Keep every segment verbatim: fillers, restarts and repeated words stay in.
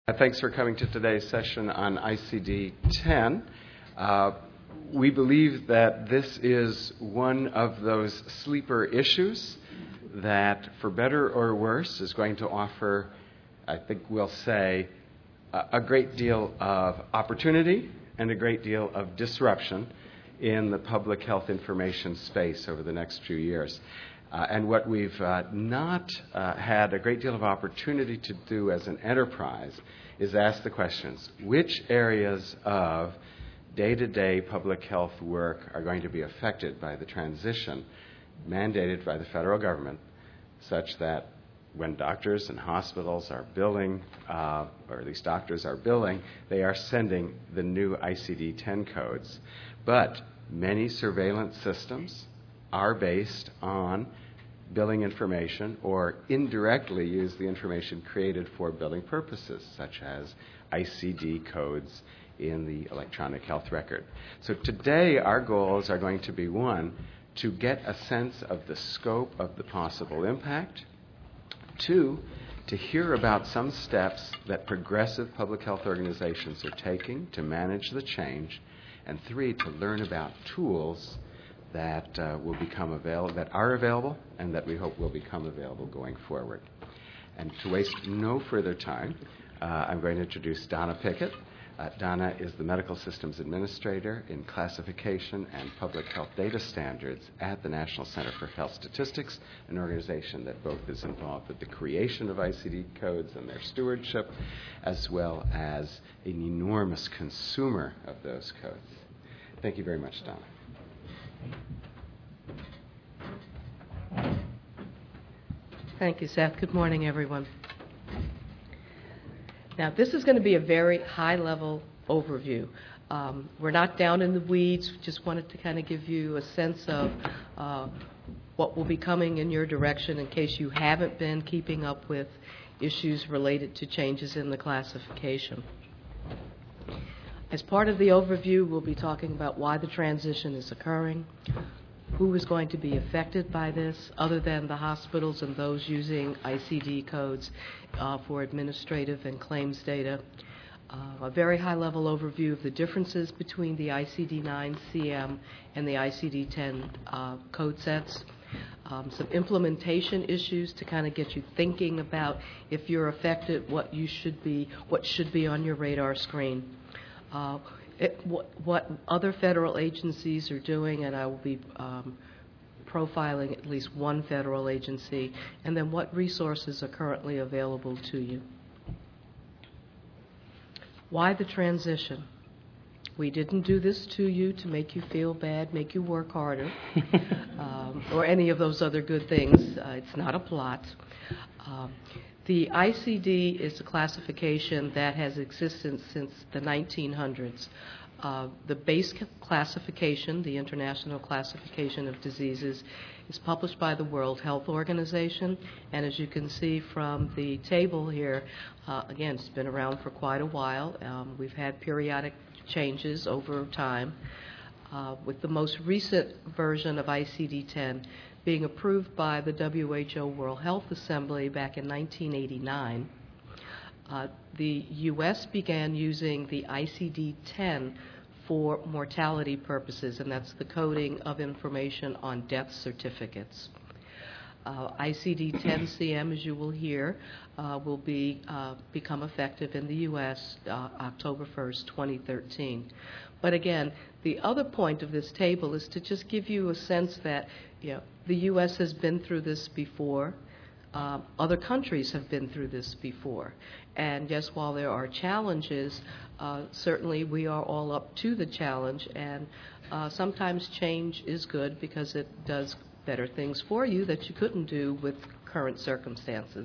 Thanks for coming to today's session on I C D ten. Uh, we believe that this is one of those sleeper issues that, for better or worse, is going to offer, I think we'll say, a, a great deal of opportunity and a great deal of disruption in the public health information space over the next few years. Uh, and what we've uh, not uh, had a great deal of opportunity to do as an enterprise is ask the questions, which areas of day-to-day public health work are going to be affected by the transition mandated by the federal government, such that when doctors and hospitals are billing, uh, or at least doctors are billing, they are sending the new I C D ten codes. But many surveillance systems are based on billing information or indirectly use the information created for billing purposes, such as I C D codes in the electronic health record. So today our goals are going to be, one, to get a sense of the scope of the possible impact, two, to hear about some steps that progressive public health organizations are taking to manage the change, and three, to learn about tools that uh, will become available, that are available, and that we hope will become available going forward. And to waste no further time, uh, I'm going to introduce Donna Pickett. Uh, Donna is the Medical Systems Administrator in Classification and Public Health Data Standards at the National Center for Health Statistics, an organization that both is involved with the creation of I C D codes and their stewardship, as well as an enormous consumer of those codes. Thank you very much, Donna. Thank you, Seth. Good morning, everyone. Now, this is going to be a very high-level overview. Um, we're not down in the weeds. Just wanted to kind of give you a sense of uh, what will be coming in your direction in case you haven't been keeping up with issues related to changes in the classification. As part of the overview, we'll be talking about why the transition is occurring, who is going to be affected by this, other than the hospitals and those using I C D codes uh, for administrative and claims data, uh, a very high-level overview of the differences between the I C D nine C M and the I C D ten uh, code sets, um, some implementation issues to kind of get you thinking about if you're affected, what you should be, what should be on your radar screen. Uh, it, what, what other federal agencies are doing, and I will be um, profiling at least one federal agency, and then what resources are currently available to you. Why the transition? We didn't do this to you to make you feel bad, make you work harder, um, or any of those other good things. Uh, it's not a plot. Um, The I C D is a classification that has existed since the nineteen hundreds. Uh, the base classification, the International Classification of Diseases, is published by the World Health Organization, and as you can see from the table here, uh, again, it's been around for quite a while. Um, we've had periodic changes over time, uh, with the most recent version of I C D ten being approved by the W H O World Health Assembly back in nineteen eighty-nine. Uh, the U S began using the I C D ten for mortality purposes, and that's the coding of information on death certificates. Uh, I C D ten C M, as you will hear, uh, will be uh, become effective in the U S uh, October first, twenty thirteen. But again, the other point of this table is to just give you a sense that, you know, the U S has been through this before. Uh, other countries have been through this before. And yes, while there are challenges, uh, certainly we are all up to the challenge, and uh, sometimes change is good because it does better things for you that you couldn't do with current circumstances.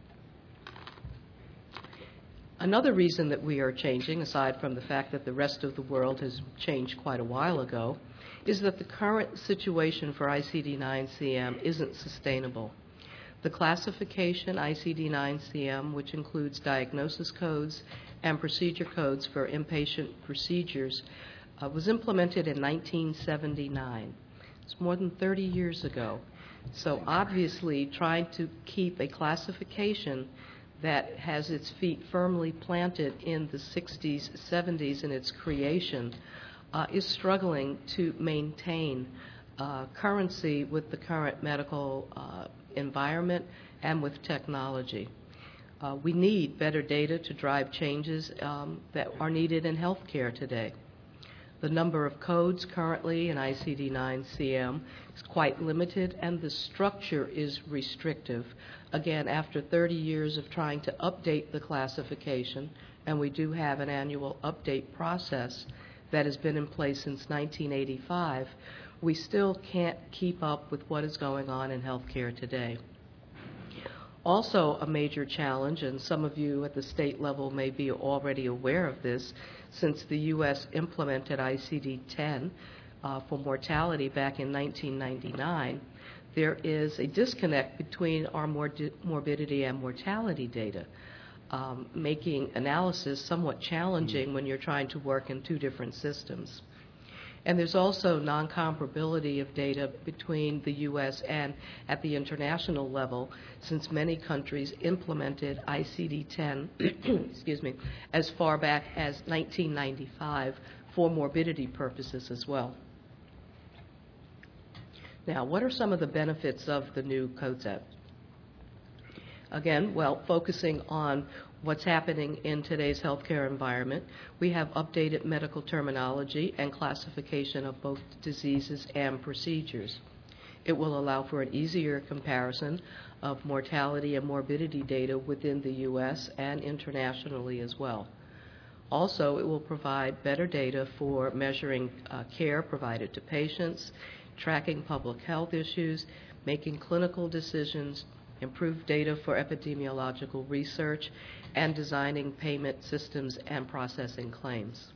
Another reason that we are changing, aside from the fact that the rest of the world has changed quite a while ago, is that the current situation for I C D nine C M isn't sustainable. The classification I C D nine C M, which includes diagnosis codes and procedure codes for inpatient procedures, uh, was implemented in nineteen seventy-nine. It's more than thirty years ago. So obviously, trying to keep a classification that has its feet firmly planted in the sixties, seventies in its creation, uh, is struggling to maintain uh, currency with the current medical uh, environment and with technology. Uh, we need better data to drive changes um, that are needed in healthcare today. The number of codes currently in I C D nine C M is quite limited, and the structure is restrictive. Again, after thirty years of trying to update the classification, and we do have an annual update process that has been in place since nineteen eighty-five, we still can't keep up with what is going on in healthcare today. Also a major challenge, and some of you at the state level may be already aware of this, since the U S implemented I C D ten uh, for mortality back in nineteen ninety-nine, there is a disconnect between our mor- morbidity and mortality data, um, making analysis somewhat challenging when you're trying to work in two different systems. And there's also non-comparability of data between the U S and at the international level, since many countries implemented I C D ten excuse me, as far back as nineteen ninety-five for morbidity purposes as well. Now, what are some of the benefits of the new code set? Again, well, focusing on what's happening in today's healthcare environment, we have updated medical terminology and classification of both diseases and procedures. It will allow for an easier comparison of mortality and morbidity data within the U S and internationally as well. Also, it will provide better data for measuring uh, care provided to patients, tracking public health issues, making clinical decisions, improve data for epidemiological research, and designing payment systems and processing claims.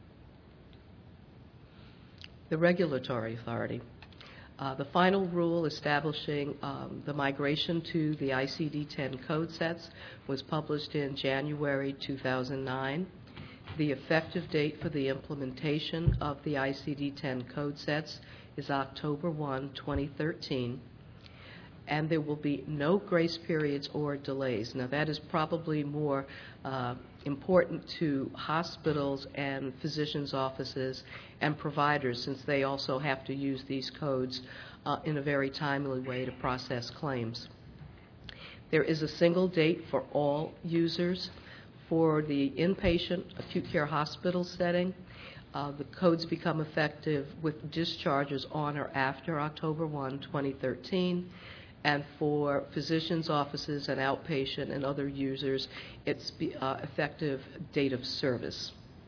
The regulatory authority. Uh, the final rule establishing um, the migration to the I C D ten code sets was published in January two thousand nine. The effective date for the implementation of the I C D ten code sets is October first, twenty thirteen. And there will be no grace periods or delays. Now, that is probably more uh, important to hospitals and physicians' offices and providers, since they also have to use these codes uh, in a very timely way to process claims. There is a single date for all users. For the inpatient acute care hospital setting, uh, the codes become effective with discharges on or after October first, twenty thirteen. And for physicians' offices and outpatient and other users, it's be, uh, effective date of service.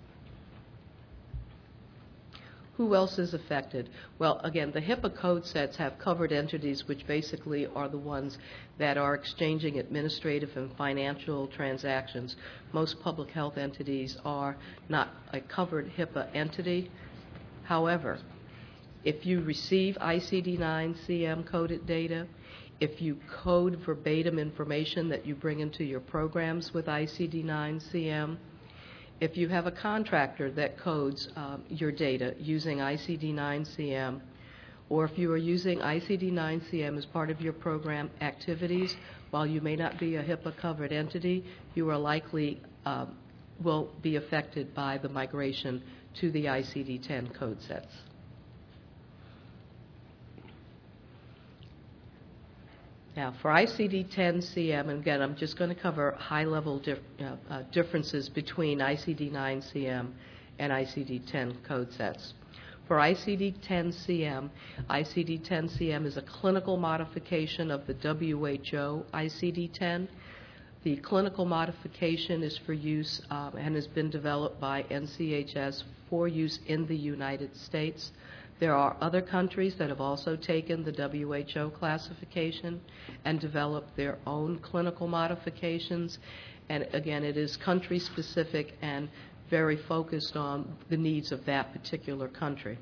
Who else is affected? Well, again, the HIPAA code sets have covered entities, which basically are the ones that are exchanging administrative and financial transactions. Most public health entities are not a covered HIPAA entity. However, if you receive I C D nine C M coded data, if you code verbatim information that you bring into your programs with I C D nine C M, if you have a contractor that codes um, your data using I C D nine C M, or if you are using I C D nine C M as part of your program activities, while you may not be a HIPAA-covered entity, you are likely uh, will be affected by the migration to the I C D ten code sets. Now, for I C D ten C M, and again, I'm just going to cover high-level dif uh, uh, differences between I C D nine C M and I C D ten code sets. For I C D ten C M, I C D ten C M is a clinical modification of the W H O I C D ten. The clinical modification is for use um, and has been developed by N C H S for use in the United States. There are other countries that have also taken the W H O classification and developed their own clinical modifications. And again, it is country-specific and very focused on the needs of that particular country.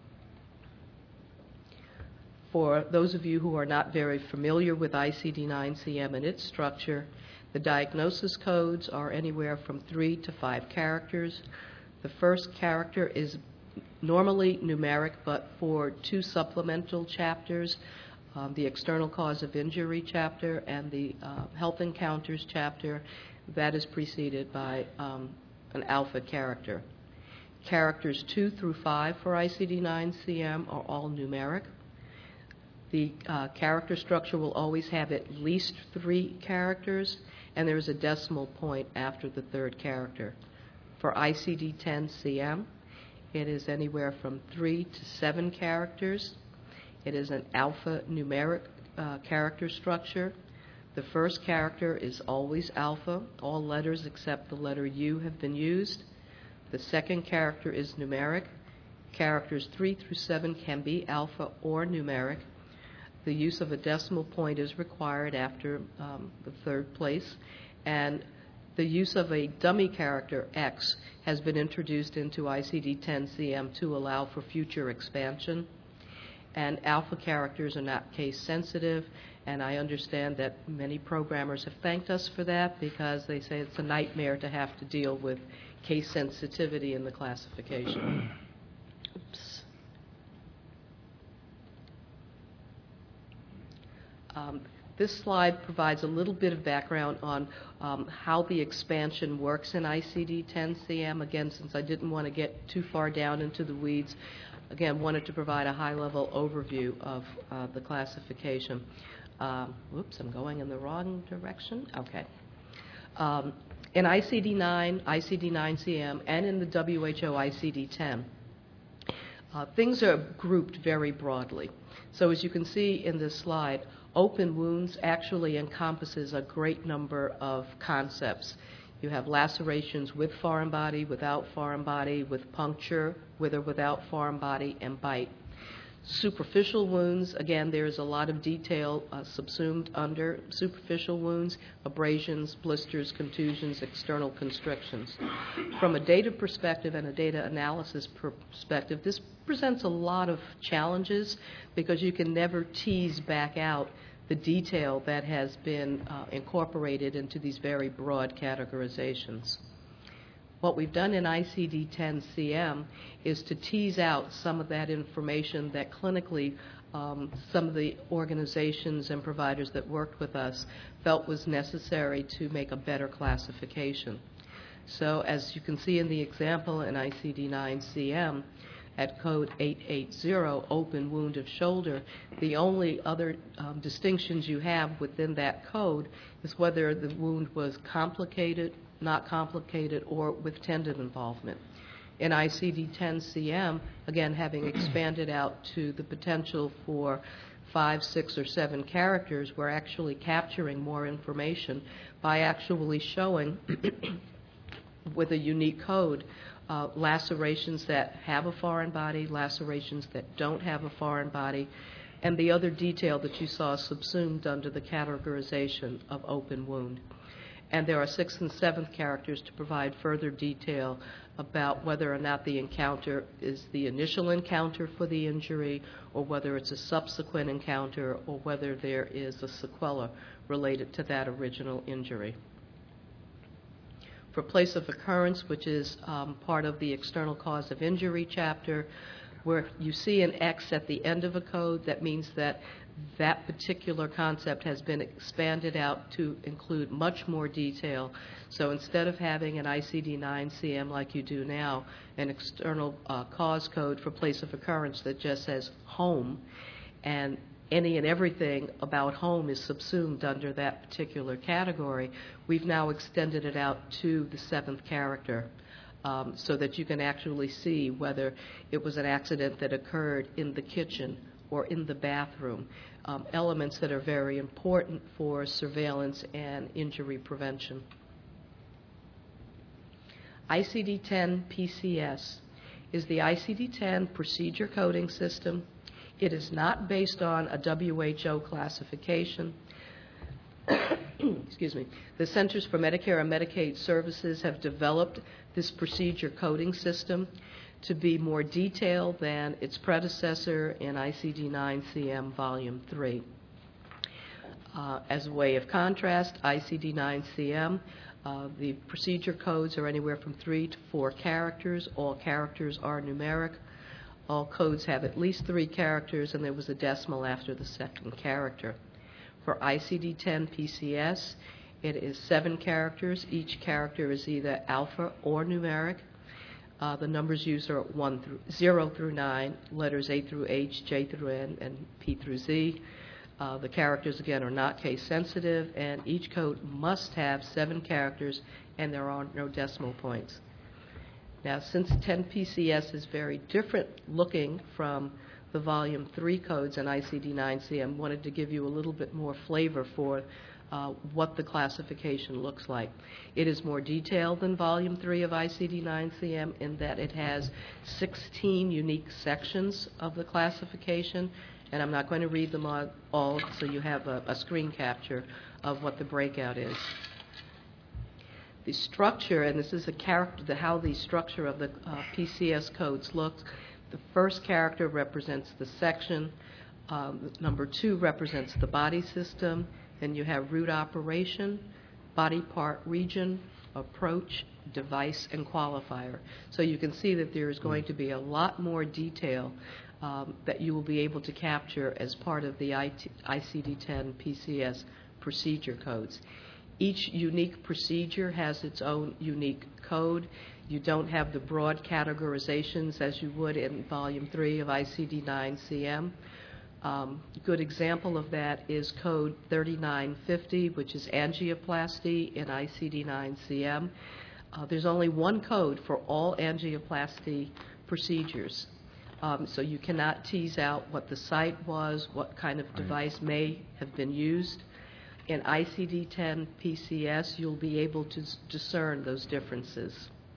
For those of you who are not very familiar with I C D nine C M and its structure, the diagnosis codes are anywhere from three to five characters. The first character is normally numeric, but for two supplemental chapters, um, the external cause of injury chapter and the uh, health encounters chapter. That is preceded by um, an alpha character. Characters two through five for I C D nine C M are all numeric. The uh, character structure will always have at least three characters, and there is a decimal point after the third character. For I C D ten C M, it is anywhere from three to seven characters. It is an alpha-numeric uh, character structure. The first character is always alpha. All letters except the letter U have been used. The second character is numeric. Characters three through seven can be alpha or numeric. The use of a decimal point is required after um, the third place, and the use of a dummy character, X, has been introduced into I C D ten C M to allow for future expansion. And alpha characters are not case sensitive, and I understand that many programmers have thanked us for that because they say it's a nightmare to have to deal with case sensitivity in the classification. Oops. Um, This slide provides a little bit of background on um, how the expansion works in I C D ten C M. Again, since I didn't want to get too far down into the weeds, again, wanted to provide a high-level overview of uh, the classification. Um, whoops, I'm going in the wrong direction. Okay. Um, in I C D nine, I C D nine C M, and in the W H O I C D ten, uh, things are grouped very broadly. So as you can see in this slide, open wounds actually encompasses a great number of concepts. You have lacerations with foreign body, without foreign body, with puncture, with or without foreign body, and bite. Superficial wounds, again, there's a lot of detail uh, subsumed under superficial wounds, abrasions, blisters, contusions, external constrictions. From a data perspective and a data analysis perspective, this presents a lot of challenges because you can never tease back out the detail that has been uh, incorporated into these very broad categorizations. What we've done in I C D ten C M is to tease out some of that information that clinically um, some of the organizations and providers that worked with us felt was necessary to make a better classification. So as you can see in the example in I C D nine C M, at code eight eighty, open wound of shoulder, the only other um, distinctions you have within that code is whether the wound was complicated, not complicated, or with tendon involvement. In I C D ten C M, again, having expanded out to the potential for five, six, or seven characters, we're actually capturing more information by actually showing with a unique code uh, lacerations that have a foreign body, lacerations that don't have a foreign body, and the other detail that you saw subsumed under the categorization of open wound. And there are sixth and seventh characters to provide further detail about whether or not the encounter is the initial encounter for the injury, or whether it's a subsequent encounter, or whether there is a sequela related to that original injury. For place of occurrence, which is um, part of the external cause of injury chapter, where you see an X at the end of a code, that means that that particular concept has been expanded out to include much more detail. So instead of having an I C D nine C M like you do now, an external uh, cause code for place of occurrence that just says home, and any and everything about home is subsumed under that particular category, we've now extended it out to the seventh character. Um, so that you can actually see whether it was an accident that occurred in the kitchen or in the bathroom, um, elements that are very important for surveillance and injury prevention. I C D ten P C S is the I C D ten procedure coding system. It is not based on a W H O classification. Excuse me. The Centers for Medicare and Medicaid Services have developed this procedure coding system to be more detailed than its predecessor in I C D nine C M Volume three. Uh, as a way of contrast, I C D nine C M, uh, the procedure codes are anywhere from three to four characters. All characters are numeric. All codes have at least three characters, and there was a decimal after the second character. For I C D ten P C S, it is seven characters. Each character is either alpha or numeric. Uh, the numbers used are one through zero through nine, letters A through H, J through N, and P through Z. Uh, the characters, again, are not case sensitive, and each code must have seven characters, and there are no decimal points. Now, since ten P C S is very different looking from the volume three codes in I C D nine C M, wanted to give you a little bit more flavor for uh, what the classification looks like. It is more detailed than volume three of I C D nine C M in that it has sixteen unique sections of the classification, and I'm not going to read them all, all so you have a, a screen capture of what the breakout is. The structure, and this is a character, the, how the structure of the uh, P C S codes looks. The first character represents the section. Um, number two represents the body system. Then you have root operation, body part region, approach, device, and qualifier. So you can see that there is going to be a lot more detail um, that you will be able to capture as part of the I C D ten P C S procedure codes. Each unique procedure has its own unique code. You don't have the broad categorizations as you would in Volume three of I C D nine C M. Um, a good example of that is code thirty-nine fifty, which is angioplasty in I C D nine C M. Uh, there's only one code for all angioplasty procedures. Um, so you cannot tease out what the site was, what kind of device may have been used. In I C D ten P C S, you'll be able to discern those differences.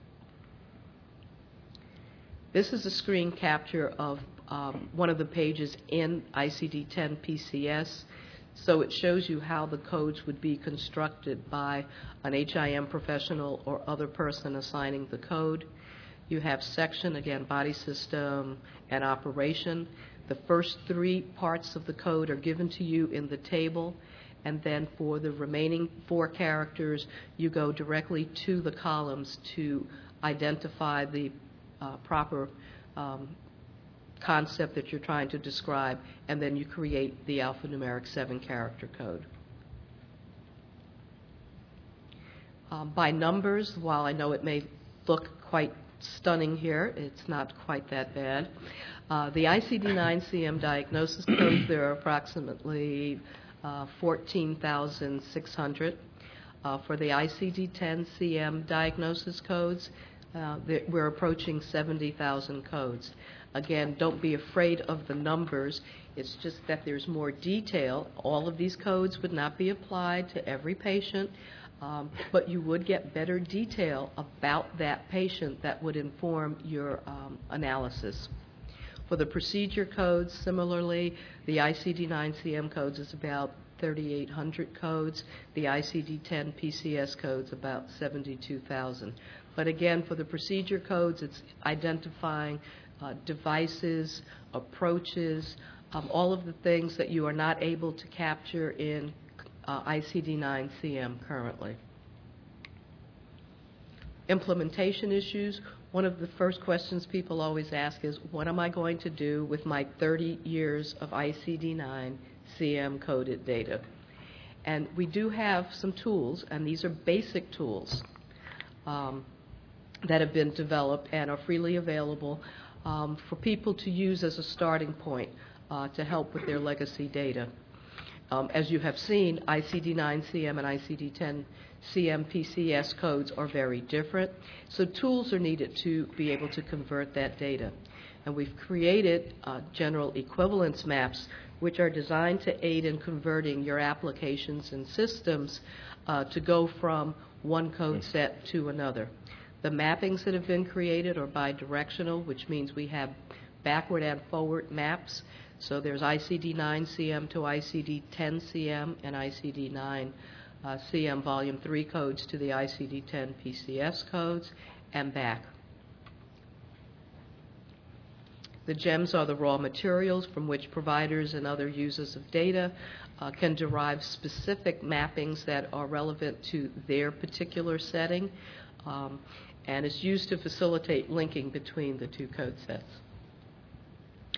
This is a screen capture of um, one of the pages in I C D ten P C S. So it shows you how the codes would be constructed by an H I M professional or other person assigning the code. You have section, again, body system and operation. The first three parts of the code are given to you in the table. And then for the remaining four characters, you go directly to the columns to identify the uh, proper um, concept that you're trying to describe, and then you create the alphanumeric seven-character code. Um, by numbers, while I know it may look quite stunning here, it's not quite that bad. Uh, the I C D nine C M diagnosis codes, there are approximately Uh, fourteen thousand six hundred. Uh, for the I C D ten C M diagnosis codes, uh, we're approaching seventy thousand codes. Again, don't be afraid of the numbers. It's just that there's more detail. All of these codes would not be applied to every patient, um, but you would get better detail about that patient that would inform your um, analysis. For the procedure codes, similarly, the I C D nine C M codes is about thirty-eight hundred codes. The I C D ten P C S codes about seventy-two thousand. But again, for the procedure codes, it's identifying uh, devices, approaches, um, all of the things that you are not able to capture in uh, I C D nine C M currently. Implementation issues. One of the first questions people always ask is, what am I going to do with my thirty years of I C D nine C M coded data? And we do have some tools, and these are basic tools um, that have been developed and are freely available um, for people to use as a starting point uh, to help with their legacy data. Um, as you have seen, I C D nine C M and I C D ten C M P C S codes are very different, so tools are needed to be able to convert that data. And we've created uh, general equivalence maps, which are designed to aid in converting your applications and systems uh, to go from one code set to another. The mappings that have been created are bidirectional, which means we have backward and forward maps. So there's I C D nine C M to I C D ten C M and I C D nine uh, C M Volume three codes to the I C D ten P C S codes and back. The GEMS are the raw materials from which providers and other users of data uh, can derive specific mappings that are relevant to their particular setting, um, and is used to facilitate linking between the two code sets.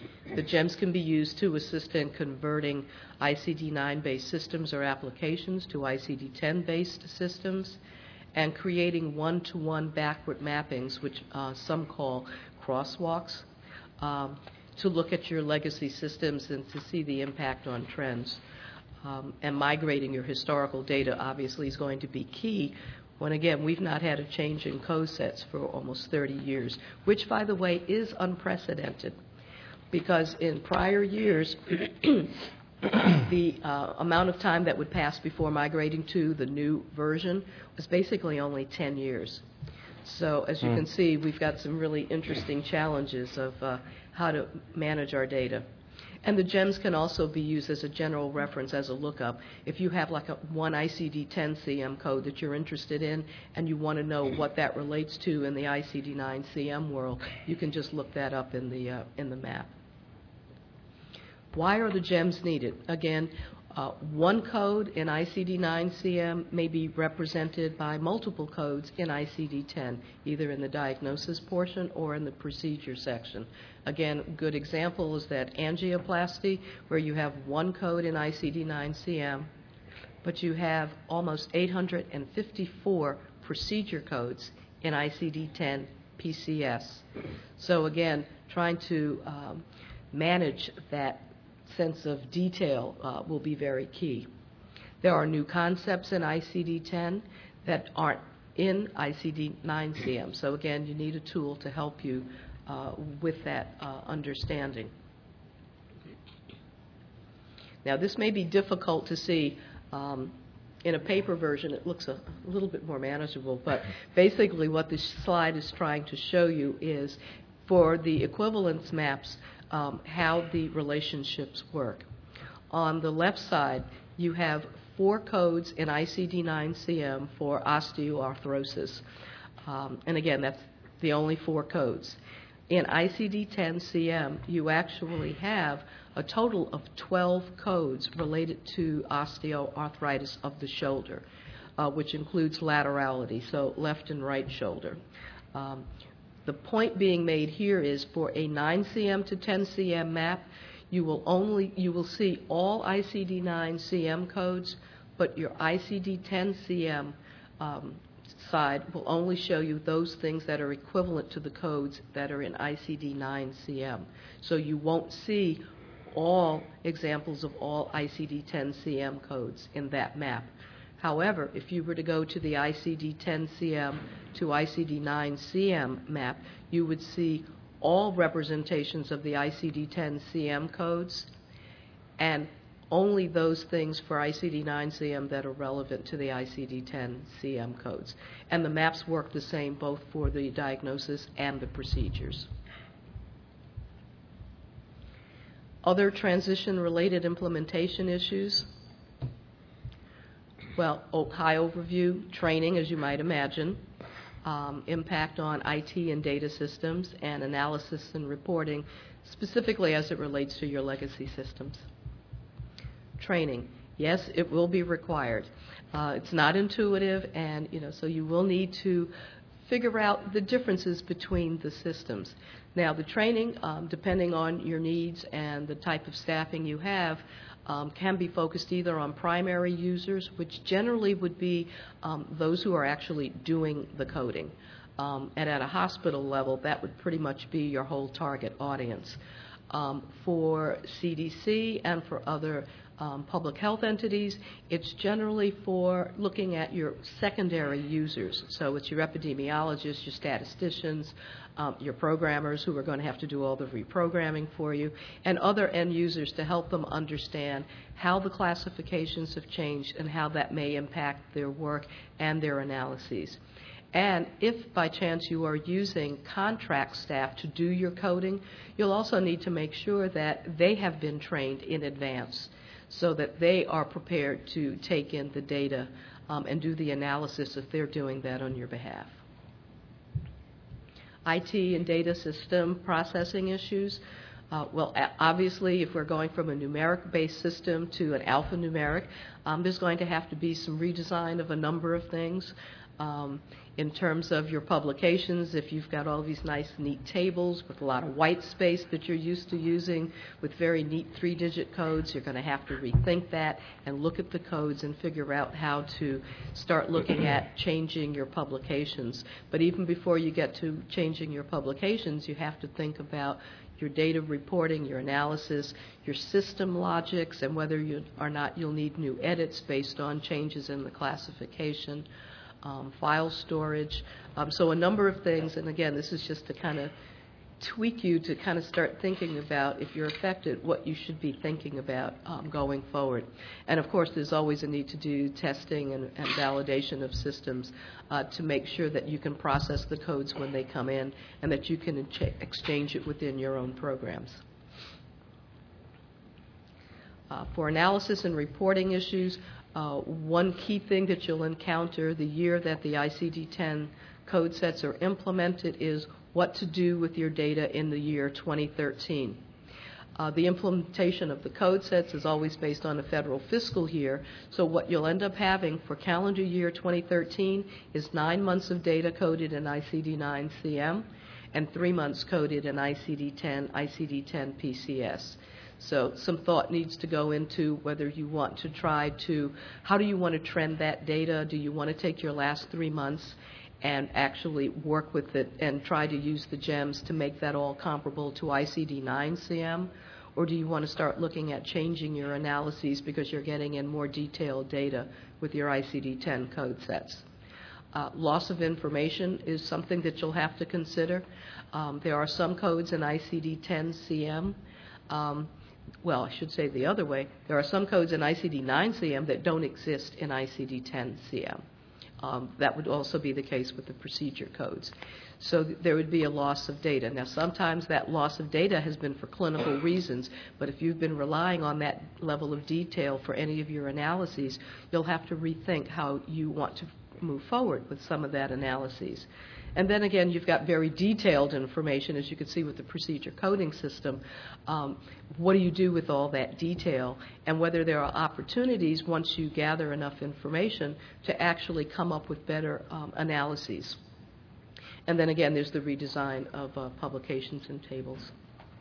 The GEMS can be used to assist in converting I C D nine-based systems or applications to I C D ten-based systems, and creating one-to-one backward mappings, which uh, some call crosswalks, um, to look at your legacy systems and to see the impact on trends. Um, and migrating your historical data obviously is going to be key when, again, we've not had a change in code sets for almost thirty years, which, by the way, is unprecedented, because in prior years, the uh, amount of time that would pass before migrating to the new version was basically only ten years. So as you mm. can see, we've got some really interesting challenges of uh, how to manage our data. And the GEMS can also be used as a general reference, as a lookup. If you have like a one I C D ten C M code that you're interested in and you want to know what that relates to in the I C D nine C M world, you can just look that up in the, uh, in the map. Why are the GEMS needed? Again, uh, one code in I C D nine C M may be represented by multiple codes in I C D ten, either in the diagnosis portion or in the procedure section. Again, a good example is that angioplasty, where you have one code in I C D nine C M, but you have almost eight hundred fifty-four procedure codes in I C D ten P C S. So again, trying to um, manage that sense of detail uh, will be very key. There are new concepts in I C D ten that aren't in I C D nine C M. So again, you need a tool to help you uh, with that uh, understanding. Now, this may be difficult to see. Um, in a paper version, it looks a, a little bit more manageable, but basically what this slide is trying to show you is, for the equivalence maps, Um, how the relationships work. On the left side, you have four codes in I C D nine C M for osteoarthrosis. Um, and again, that's the only four codes. In I C D ten C M, you actually have a total of twelve codes related to osteoarthritis of the shoulder, uh, which includes laterality, so left and right shoulder. Um, The point being made here is, for a nine C M to ten C M map, you will only you will see all I C D nine C M codes, but your I C D ten C M um, side will only show you those things that are equivalent to the codes that are in I C D nine C M. So you won't see all examples of all I C D ten C M codes in that map. However, if you were to go to the I C D ten C M to I C D nine C M map, you would see all representations of the I C D ten C M codes, and only those things for I C D nine C M that are relevant to the I C D ten C M codes. And the maps work the same both for the diagnosis and the procedures. Other transition-related implementation issues. Well, oh, high overview, training, as you might imagine, um, impact on I T and data systems, and analysis and reporting, specifically as it relates to your legacy systems. Training, yes, it will be required. Uh, it's not intuitive, and you know, so you will need to figure out the differences between the systems. Now, the training, um, depending on your needs and the type of staffing you have, Um, can be focused either on primary users, which generally would be um, those who are actually doing the coding. Um, and at a hospital level, that would pretty much be your whole target audience. Um, for C D C and for other um, public health entities, it's generally for looking at your secondary users. So it's your epidemiologists, your statisticians, um, your programmers who are going to have to do all the reprogramming for you, and other end users to help them understand how the classifications have changed and how that may impact their work and their analyses. And if by chance you are using contract staff to do your coding, you'll also need to make sure that they have been trained in advance so that they are prepared to take in the data um, and do the analysis if they're doing that on your behalf. I T and data system processing issues. Uh, well, obviously, if we're going from a numeric-based system to an alphanumeric, um, there's going to have to be some redesign of a number of things. Um, in terms of your publications, if you've got all these nice, neat tables with a lot of white space that you're used to using with very neat three-digit codes, you're going to have to rethink that and look at the codes and figure out how to start looking at changing your publications. But even before you get to changing your publications, you have to think about your data reporting, your analysis, your system logics, and whether you or not you'll need new edits based on changes in the classification. Um, file storage. Um, so a number of things, and again, this is just to kind of tweak you to kind of start thinking about, if you're affected, what you should be thinking about um, going forward. And of course, there's always a need to do testing and, and validation of systems uh, to make sure that you can process the codes when they come in and that you can exchange it within your own programs. Uh, for analysis and reporting issues, Uh, one key thing that you'll encounter the year that the I C D ten code sets are implemented is what to do with your data in the year twenty thirteen. Uh, the implementation of the code sets is always based on a federal fiscal year, so what you'll end up having for calendar year twenty thirteen is nine months of data coded in I C D nine C M and three months coded in I C D ten, I C D ten P C S. So some thought needs to go into whether you want to try to, how do you want to trend that data? Do you want to take your last three months and actually work with it and try to use the GEMS to make that all comparable to I C D nine C M? Or do you want to start looking at changing your analyses because you're getting in more detailed data with your I C D ten code sets? Uh, loss of information is something that you'll have to consider. Um, there are some codes in I C D ten C M. Um, Well, I should say the other way. There are some codes in I C D nine C M that don't exist in I C D ten C M. Um, that would also be the case with the procedure codes. So th there would be a loss of data. Now, sometimes that loss of data has been for clinical reasons, but if you've been relying on that level of detail for any of your analyses, you'll have to rethink how you want to move forward with some of that analyses. And then again, you've got very detailed information, as you can see with the procedure coding system. Um, what do you do with all that detail, and whether there are opportunities once you gather enough information to actually come up with better um, analyses. And then again, there's the redesign of uh, publications and tables.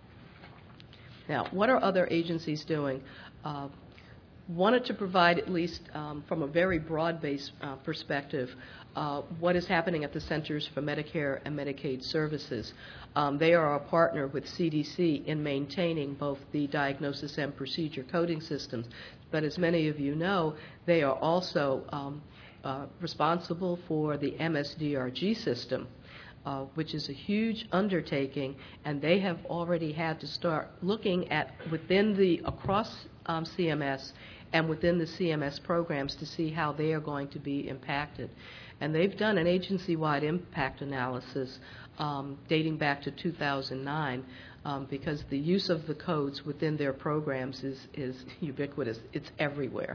Now, what are other agencies doing? Uh, wanted to provide, at least um, from a very broad-based uh, perspective, uh, what is happening at the Centers for Medicare and Medicaid Services. Um, they are a partner with C D C in maintaining both the diagnosis and procedure coding systems. But as many of you know, they are also um, uh, responsible for the M S D R G system, Uh, which is a huge undertaking, and they have already had to start looking at within the across um, C M S and within the C M S programs to see how they are going to be impacted. And they've done an agency-wide impact analysis um, dating back to two thousand nine um, because the use of the codes within their programs is, is ubiquitous. It's everywhere.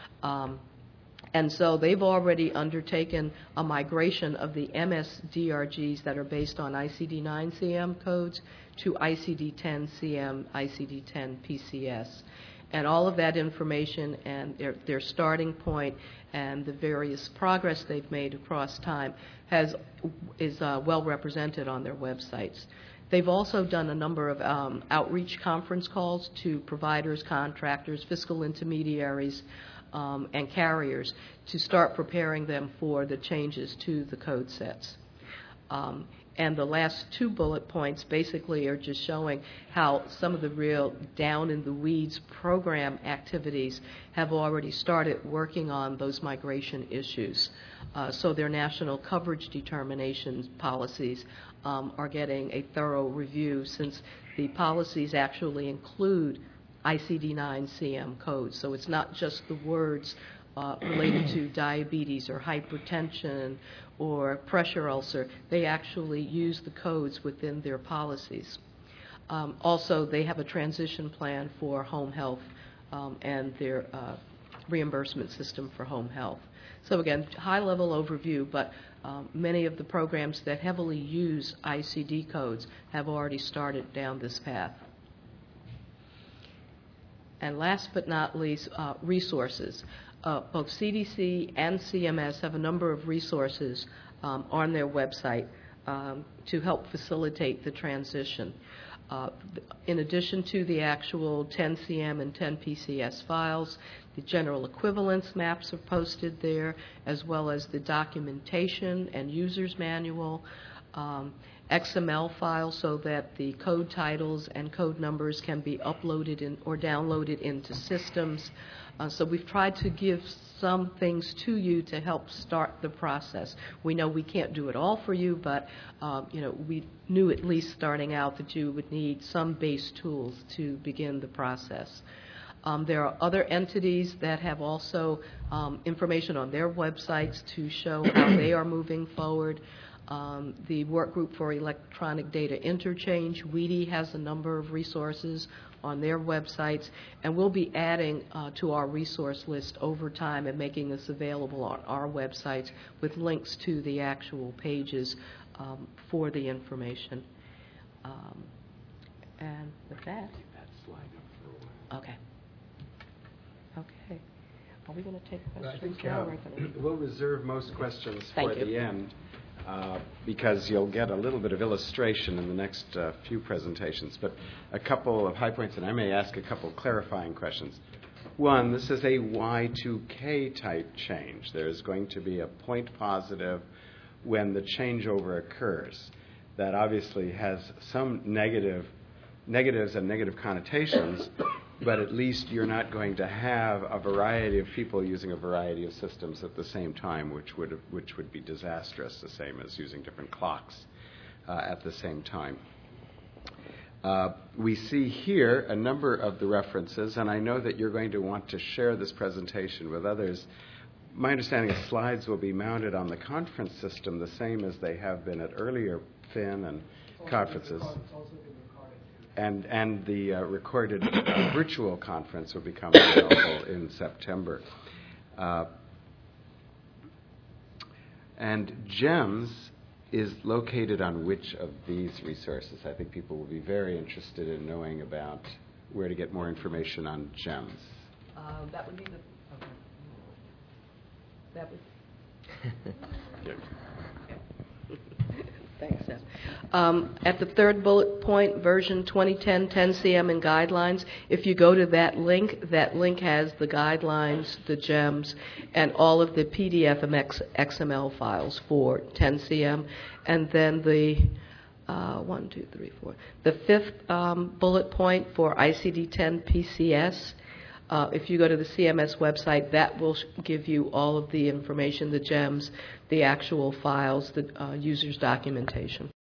Um, And so they've already undertaken a migration of the M S D R Gs that are based on I C D nine C M codes to I C D ten C M, I C D ten P C S. And all of that information and their, their starting point and the various progress they've made across time has, is uh, well represented on their websites. They've also done a number of um, outreach conference calls to providers, contractors, fiscal intermediaries, Um, and carriers to start preparing them for the changes to the code sets. Um, and the last two bullet points basically are just showing how some of the real down-in-the-weeds program activities have already started working on those migration issues. Uh, so their national coverage determination policies um, are getting a thorough review, since the policies actually include I C D nine C M codes. So it's not just the words uh, related to diabetes or hypertension or pressure ulcer. They actually use the codes within their policies. Um, also, they have a transition plan for home health um, and their uh, reimbursement system for home health. So again, high-level overview, but um, many of the programs that heavily use I C D codes have already started down this path. And last but not least, uh, resources. uh, both C D C and C M S have a number of resources um, on their website um, to help facilitate the transition. Uh, in addition to the actual ten C M and ten P C S files, the general equivalence maps are posted there, as well as the documentation and user's manual, um, X M L files so that the code titles and code numbers can be uploaded in, or downloaded into systems. Uh, so we've tried to give some things to you to help start the process. We know we can't do it all for you, but uh, you know, we knew at least starting out that you would need some base tools to begin the process. Um, there are other entities that have also um, information on their websites to show how they are moving forward. Um, the Work Group for Electronic Data Interchange, W E D I, has a number of resources on their websites, and we'll be adding uh, to our resource list over time and making this available on our websites with links to the actual pages um, for the information. Um, and with that, okay. Okay. Are we going to take questions? I think now, uh, or gonna... we'll reserve most questions Thank for you. the end. Uh, because you'll get a little bit of illustration in the next uh, few presentations. But a couple of high points, and I may ask a couple clarifying questions. One, this is a Y two K type change. There's going to be a point positive when the changeover occurs. That obviously has some negative negatives and negative connotations, but at least you're not going to have a variety of people using a variety of systems at the same time, which would which would be disastrous, the same as using different clocks uh, at the same time. Uh, we see here a number of the references, and I know that you're going to want to share this presentation with others. My understanding is slides will be mounted on the conference system the same as they have been at earlier F I N and conferences. And, and the uh, recorded uh, virtual conference will become available in September. Uh, and GEMS is located on which of these resources? I think people will be very interested in knowing about where to get more information on GEMS. Uh, that would be the... Okay. That would... Yeah. Thanks, Seth. Um, at the third bullet point, version twenty ten ten C M and guidelines, if you go to that link, that link has the guidelines, the GEMS, and all of the P D F and X M L files for ten C M. And then the uh, one, two, three, four. The fifth um, bullet point for I C D ten P C S, Uh, if you go to the C M S website, that will sh- give you all of the information, the GEMS, the actual files, the uh, user's documentation.